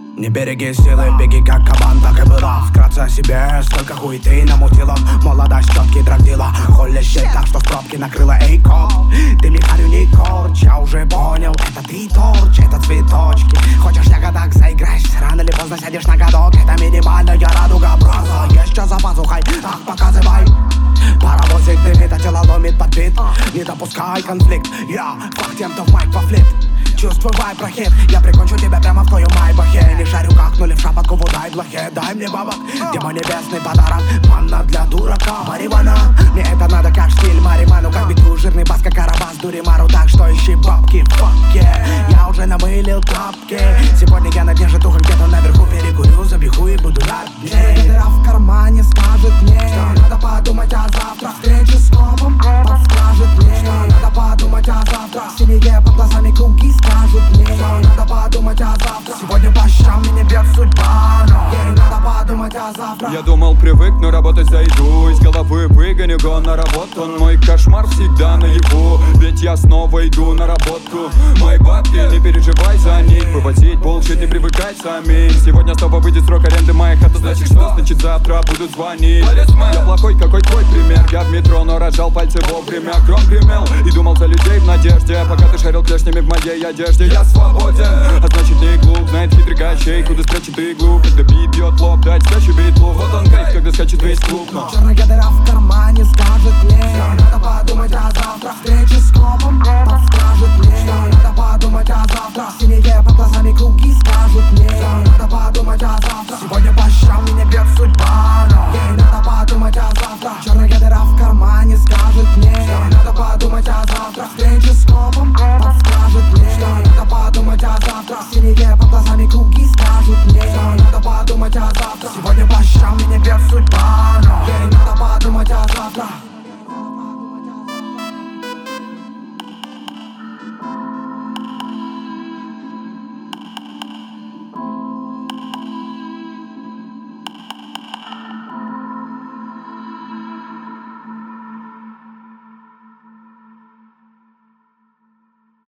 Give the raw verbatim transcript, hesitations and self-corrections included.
Не береги силы, беги как кабан, так и было. Вкратце о себе, столько хуеты намутила. Молодость, четкий драгдила. Холли щель, так что в пробке накрыла. Эй, коп, ты мне харю не корч. Я уже понял, это ты торч, это цветочки. Хочешь ягодок, заиграйся, рано или поздно сядешь на годок. Это минимальная радуга, браза. Есть что за пазухой, ах, показывай. Паровозик дымит, а тело ломит под бит. Не допускай конфликт, я факт тем, кто в майк пофлип. Чувствуй вайб, прохит, я прикончу тебя прямо в твоем майбахе. Не шарю как, ну ли в шапотку, дай блохе. Дай мне бабок, демон небесный подарок. Манна для дурака, марихуана. Мне это надо как стиль мариману. Как биту, жирный бас, как карабас, дуримару. Так что ищи бабки, факи. Я уже намылил тапки. Сегодня я на дне житуха, где-то наверху перекурю, забью хуй и буду рад. Дыра в кармане скажет мне, что надо подумать о завтра. Встречи с копом подскажет мне, что надо подумать о завтра. Синие под глазами круги скажут мне, что надо подумать о завтра. Сегодня по щам меня бьет судьба, но ей надо подумать о завтра. Я думал, привыкну работать за еду, из головы выгоню гон на работу. Мой кошмар всегда наяву, ведь я снова иду на работу. Мои бабки, не переживай за них, вывозить булшит, не привыкай самим. Сегодня снова выйдет срок аренды моей хаты, значит что? Значит завтра будут звонить. Я плохой, какой твой пример? Я в метро, но рожал пальцы вовремя. Гром гремел и думал за людей в надежде. Пока ты шарил клешнями в моей одежде, я свободен, а значит не глуп. Знает хитрый кощей, куда спрячет иглу. Когда бит бьет лоб, дать спящую битлу. Вот он кайф, когда скачет весь клуб, но черная дыра в кармане скажет мне, что надо подумать о завтра. Встречи